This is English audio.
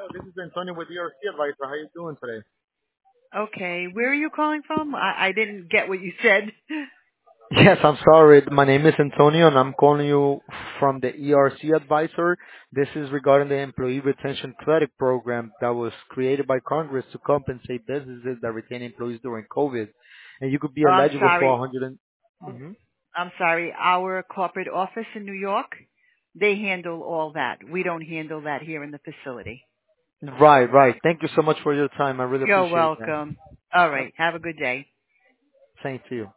This is Antonio with ERC Advisor. How you doing today? Okay, where are you calling from? I didn't get what you said. Yes, I'm sorry. My name is Antonio, and I'm calling you from the ERC Advisor. This is regarding the Employee Retention Credit Program that was created by Congress to compensate businesses that retain employees during COVID. And you could be Oh, I'm eligible for sorry. 100 and... Mhm. I'm sorry. Our corporate office in New York, they handle all that. We don't handle that here in the facility. Right, right. Thank you so much for your time. I really You're appreciate that. welcome. All right. Have a good day. Same to you.